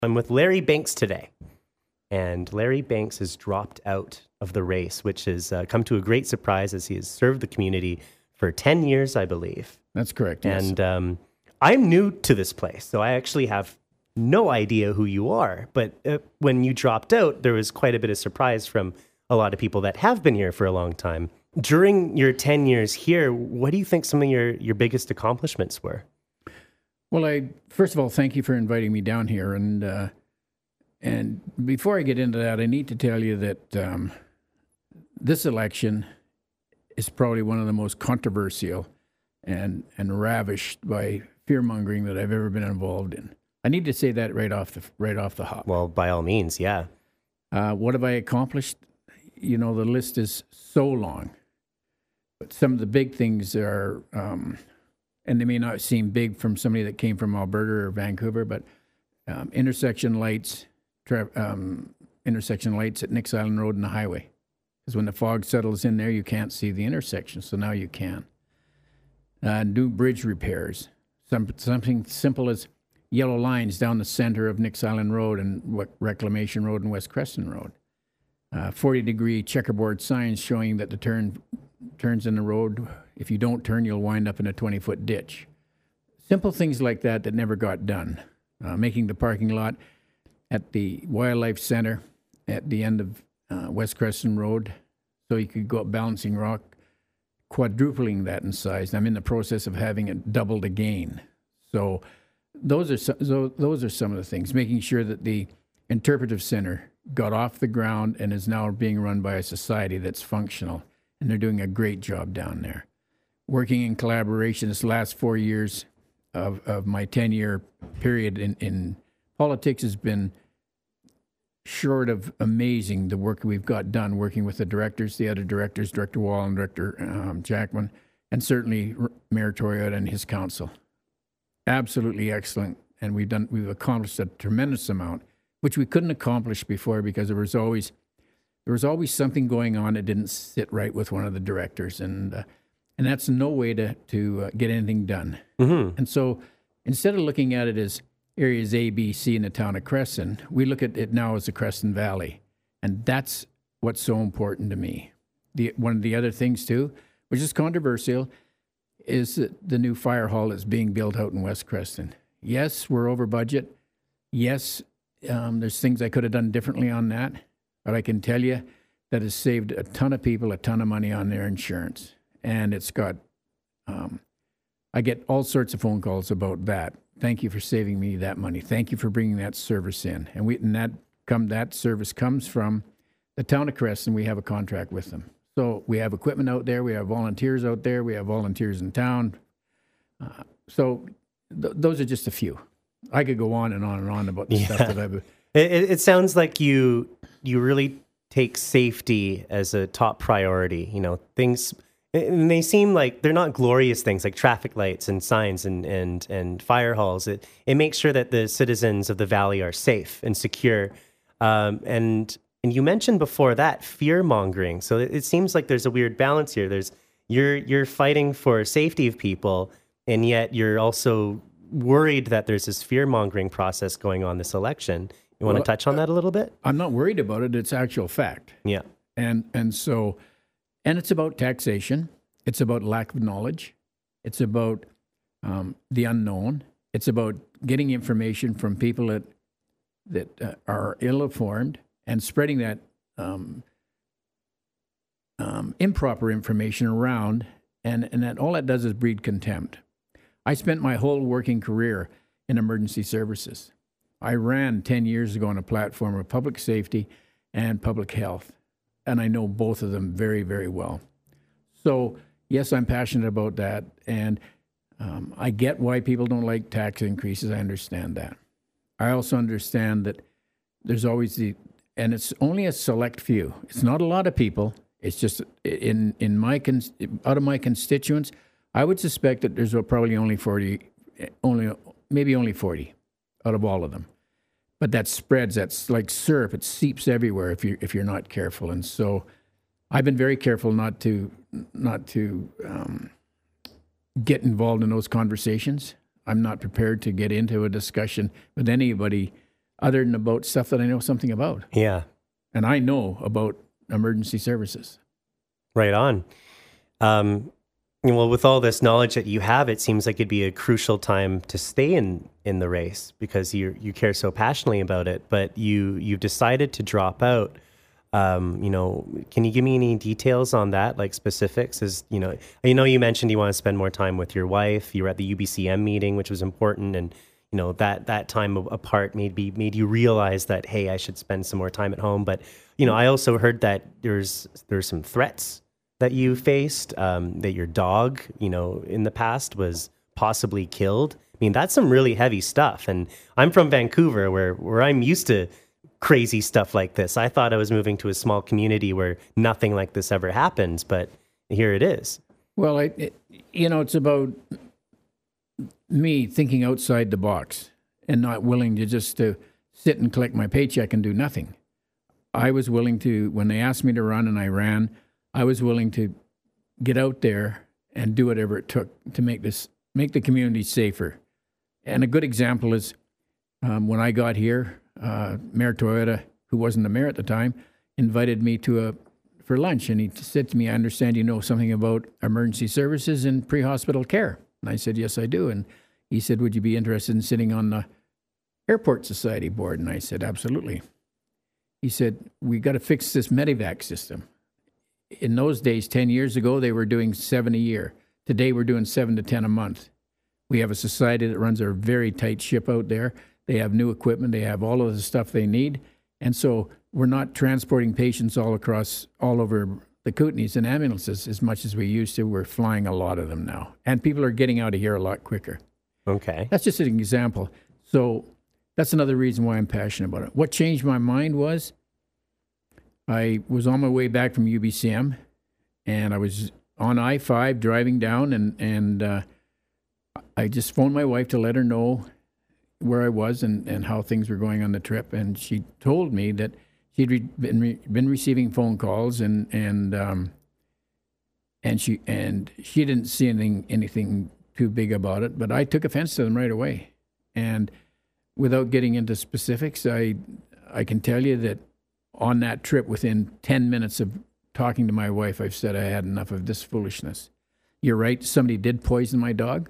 I'm with Larry Banks today. And Larry Banks has dropped out of the race, which has come to a great surprise as he has served the community for 10 years, I believe. That's correct, yes. And I'm new to this place, so I actually have no idea who you are. But when you dropped out, there was quite a bit of surprise from a lot of people that have been here for a long time. During your 10 years here, what do you think some of your biggest accomplishments were? Well, first of all, thank you for inviting me down here. And before I get into that, I need to tell you that this election is probably one of the most controversial and ravished by fear-mongering that I've ever been involved in. I need to say that right off the hop. Well, by all means, yeah. What have I accomplished? You know, the list is so long. But some of the big things are, and they may not seem big from somebody that came from Alberta or Vancouver, but intersection lights at Nix Island Road and the highway. Because when the fog settles in there, you can't see the intersection, so now you can. New bridge repairs. Something simple as yellow lines down the center of Nix Island Road and Reclamation Road and West Crescent Road. 40-degree checkerboard signs showing that the turns in the road, if you don't turn, you'll wind up in a 20-foot ditch. Simple things like that never got done. Making the parking lot at the Wildlife Center at the end of West Crescent Road so you could go up Balancing Rock, quadrupling that in size. I'm in the process of having it doubled again. So those are some of the things. Making sure that the Interpretive Center got off the ground and is now being run by a society that's functional, and they're doing a great job down there. Working in collaboration this last 4 years of my 10-year period in politics has been short of amazing, the work we've got done, working with the other directors, Director Wall and Director Jackman, and certainly Mayor Toyota and his council. Absolutely excellent, and we've accomplished a tremendous amount, which we couldn't accomplish before because there was always something going on that didn't sit right with one of the directors, and that's no way to get anything done. Mm-hmm. And so instead of looking at it as areas A, B, C in the town of Crescent, we look at it now as the Crescent Valley, and that's what's so important to me. One of the other things too, which is controversial, is the new fire hall that's being built out in West Crescent. Yes, we're over budget. Yes, there's things I could have done differently on that, but I can tell you that has saved a ton of people a ton of money on their insurance. And it's got, I get all sorts of phone calls about that. Thank you for saving me that money. Thank you for bringing that service in. And that service comes from the town of Crescent. We have a contract with them. So we have equipment out there. We have volunteers out there. We have volunteers in town. Those are just a few. I could go on and on and on about the stuff that I've... It sounds like you really take safety as a top priority. You know, things... And they seem like they're not glorious things like traffic lights and signs and fire halls. It makes sure that the citizens of the valley are safe and secure. And you mentioned before that fear mongering. So it seems like there's a weird balance here. You're fighting for safety of people, and yet you're also worried that there's this fear mongering process going on this election. You want to touch on that a little bit? I'm not worried about it. It's actual fact. Yeah. And it's about taxation. It's about lack of knowledge. It's about the unknown. It's about getting information from people that are ill-informed and spreading that improper information around. And that all that does is breed contempt. I spent my whole working career in emergency services. I ran 10 years ago on a platform of public safety and public health. And I know both of them very, very well. So, yes, I'm passionate about that. And I get why people don't like tax increases. I understand that. I also understand that there's always and it's only a select few. It's not a lot of people. It's just out of my constituents, I would suspect that there's probably only 40 out of all of them. But that spreads. That's like syrup. It seeps everywhere if you're not careful. And so, I've been very careful not to get involved in those conversations. I'm not prepared to get into a discussion with anybody other than about stuff that I know something about. Yeah. And I know about emergency services. Right on. Well, with all this knowledge that you have, it seems like it'd be a crucial time to stay in the race because you care so passionately about it. But you've decided to drop out. Can you give me any details on that, like specifics? You mentioned you want to spend more time with your wife. You were at the UBCM meeting, which was important, and that time apart made you realize that, hey, I should spend some more time at home. But I also heard that there's some threats that you faced, that your dog, in the past was possibly killed. I mean, that's some really heavy stuff. And I'm from Vancouver, where I'm used to crazy stuff like this. I thought I was moving to a small community where nothing like this ever happens, but here it is. Well, it's about me thinking outside the box and not willing to just to sit and collect my paycheck and do nothing. I was willing to, when they asked me to run and I ran, I was willing to get out there and do whatever it took to make the community safer. And a good example is when I got here, Mayor Toyota, who wasn't the mayor at the time, invited me for lunch, and he said to me, "I understand you know something about emergency services and pre-hospital care." And I said, "Yes, I do." And he said, "Would you be interested in sitting on the Airport Society board?" And I said, "Absolutely." He said, "We got to fix this Medivac system." In those days, 10 years ago, they were doing 7 a year. Today, we're doing 7 to 10 a month. We have a society that runs a very tight ship out there. They have new equipment. They have all of the stuff they need. And so we're not transporting patients all over the Kootenays in ambulances as much as we used to. We're flying a lot of them now. And people are getting out of here a lot quicker. Okay. That's just an example. So that's another reason why I'm passionate about it. What changed my mind was I was on my way back from UBCM, and I was on I-5 driving down, and I just phoned my wife to let her know where I was and how things were going on the trip. And she told me that she'd been receiving phone calls, and she didn't see anything too big about it. But I took offense to them right away. And without getting into specifics, I can tell you that on that trip, within 10 minutes of talking to my wife, I've said I had enough of this foolishness. You're right. Somebody did poison my dog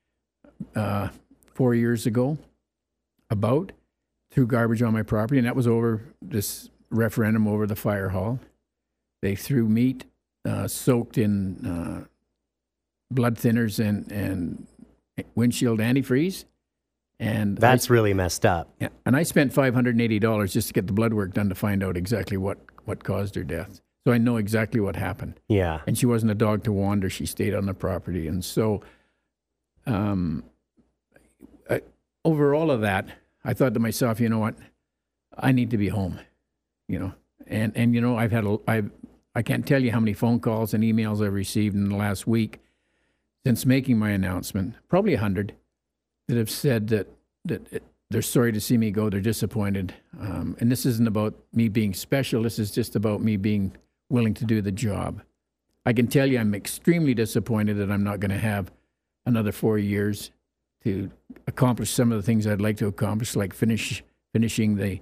4 years ago threw garbage on my property, and that was over this referendum over the fire hall. They threw meat soaked in blood thinners and windshield antifreeze. And that's really messed up. Yeah, and I spent $580 just to get the blood work done to find out exactly what caused her death. So I know exactly what happened. Yeah. And she wasn't a dog to wander. She stayed on the property. And so over all of that, I thought to myself, you know what? I need to be home, And I can't tell you how many phone calls and emails I've received in the last week since making my announcement, probably 100, that have said that they're sorry to see me go, they're disappointed. And this isn't about me being special, this is just about me being willing to do the job. I can tell you I'm extremely disappointed that I'm not going to have another 4 years to accomplish some of the things I'd like to accomplish, like finishing the,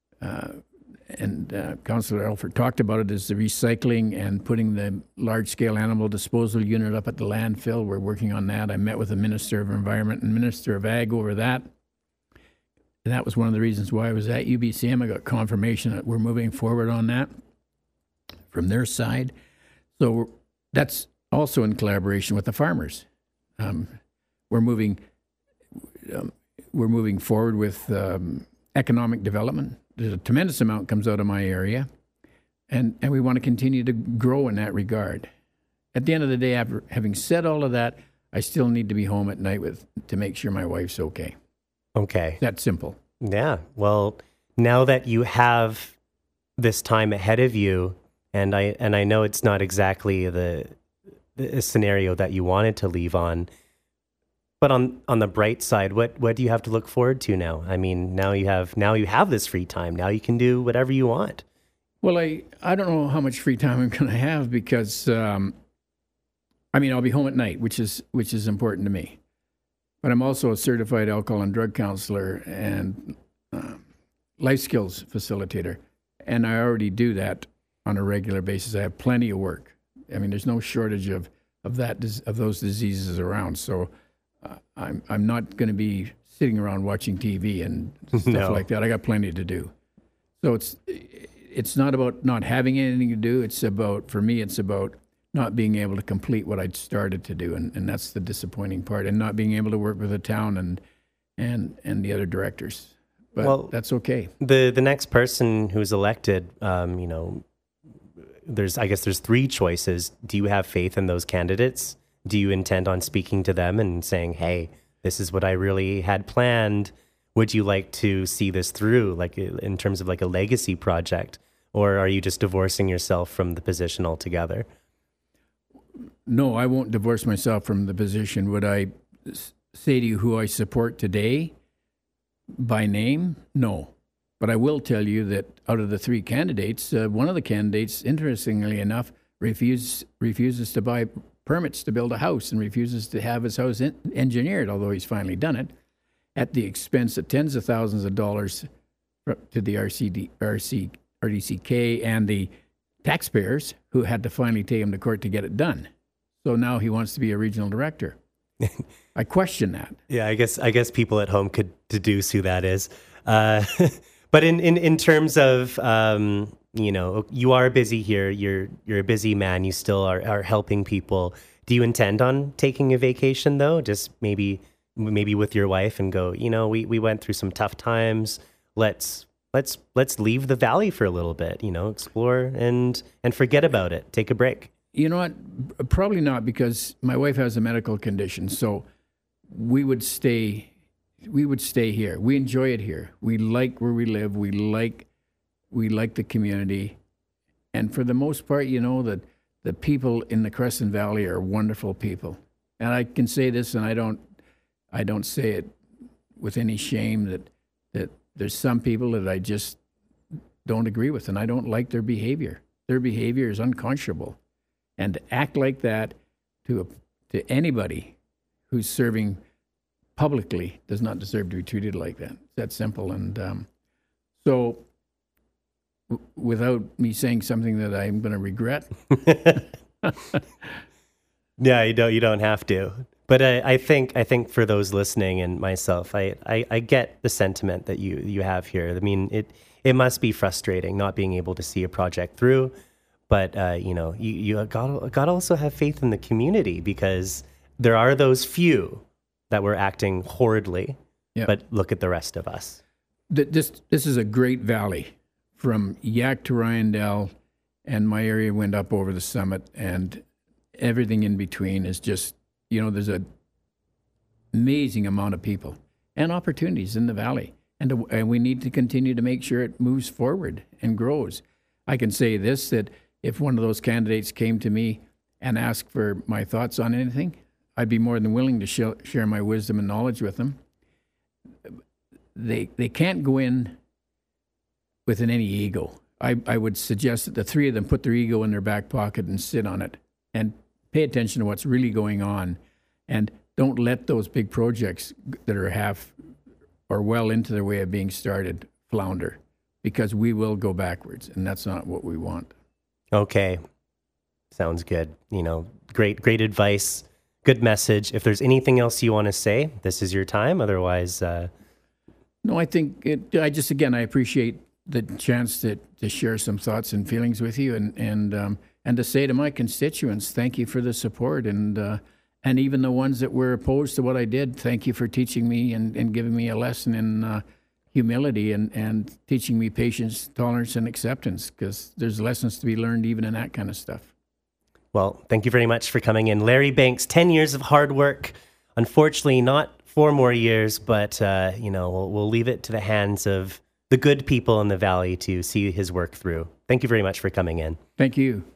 and Councillor Alford talked about it, is the recycling and putting the large-scale animal disposal unit up at the landfill. We're working on that. I met with the Minister of Environment and Minister of Ag over that. And that was one of the reasons why I was at UBCM. I got confirmation that we're moving forward on that from their side. So that's also in collaboration with the farmers. We're moving forward with economic development. There's a tremendous amount comes out of my area, and we want to continue to grow in that regard. At the end of the day, after having said all of that, I still need to be home at night to make sure my wife's okay. Okay. That's simple. Yeah. Well, now that you have this time ahead of you, and I know it's not exactly the scenario that you wanted to leave on, but on the bright side, what do you have to look forward to now? I mean, now you have this free time. Now you can do whatever you want. Well, I don't know how much free time I'm going to have because, I'll be home at night, which is important to me. But I'm also a certified alcohol and drug counselor, and life skills facilitator, and I already do that on a regular basis. I have plenty of work. I mean, there's no shortage of those diseases around. So I'm not going to be sitting around watching TV and stuff like that. I got plenty to do. So it's not about not having anything to do. For me, it's about not being able to complete what I'd started to do, and that's the disappointing part, and not being able to work with the town and the other directors. But that's okay. The next person who's elected, there's three choices. Do you have faith in those candidates? Do you intend on speaking to them and saying, hey, this is what I really had planned? Would you like to see this through, like in terms of like a legacy project? Or are you just divorcing yourself from the position altogether? No, I won't divorce myself from the position. Would I say to you who I support today by name? No. But I will tell you that out of the three candidates, one of the candidates, interestingly enough, refuses to buy permits to build a house and refuses to have his house engineered, although he's finally done it, at the expense of tens of thousands of dollars to the RDCK and the taxpayers who had to finally take him to court to get it done. So now he wants to be a regional director. I question that. Yeah, I guess people at home could deduce who that is. But in terms of, you are busy here. You're a busy man. You still are helping people. Do you intend on taking a vacation though? Just maybe with your wife and go, we went through some tough times. Let's leave the valley for a little bit, explore and forget about it. Take a break. You know what? Probably not, because my wife has a medical condition. So we would stay here. We enjoy it here. We like where we live. We like the community. And for the most part, that the people in the Crescent Valley are wonderful people. And I can say this, and I don't say it with any shame, that there's some people that I just don't agree with, and I don't like their behavior. Their behavior is unconscionable. And to act like that to anybody who's serving publicly does not deserve to be treated like that. It's that simple. And so without me saying something that I'm going to regret. Yeah, you don't have to. But I think for those listening and myself, I get the sentiment that you have here. I mean, it must be frustrating not being able to see a project through. But, you got to also have faith in the community, because there are those few that were acting horridly, but look at the rest of us. This is a great valley from Yaak to Ryandel, and my area went up over the summit, and everything in between is just, there's an amazing amount of people and opportunities in the valley. And we need to continue to make sure it moves forward and grows. I can say this, that if one of those candidates came to me and asked for my thoughts on anything, I'd be more than willing to share my wisdom and knowledge with them. They can't go in with any ego. I would suggest that the three of them put their ego in their back pocket and sit on it and pay attention to what's really going on, and don't let those big projects that are half or well into their way of being started flounder, because we will go backwards, and that's not what we want. Okay. Sounds good. Great advice. Good message. If there's anything else you want to say, this is your time. Otherwise, No, I think I appreciate the chance to share some thoughts and feelings with you, and to say to my constituents, thank you for the support, and even the ones that were opposed to what I did, thank you for teaching me and giving me a lesson in humility and teaching me patience, tolerance, and acceptance, because there's lessons to be learned even in that kind of stuff. Well, thank you very much for coming in. Larry Banks, 10 years of hard work. Unfortunately, not 4 more years, but we'll leave it to the hands of the good people in the valley to see his work through. Thank you very much for coming in. Thank you.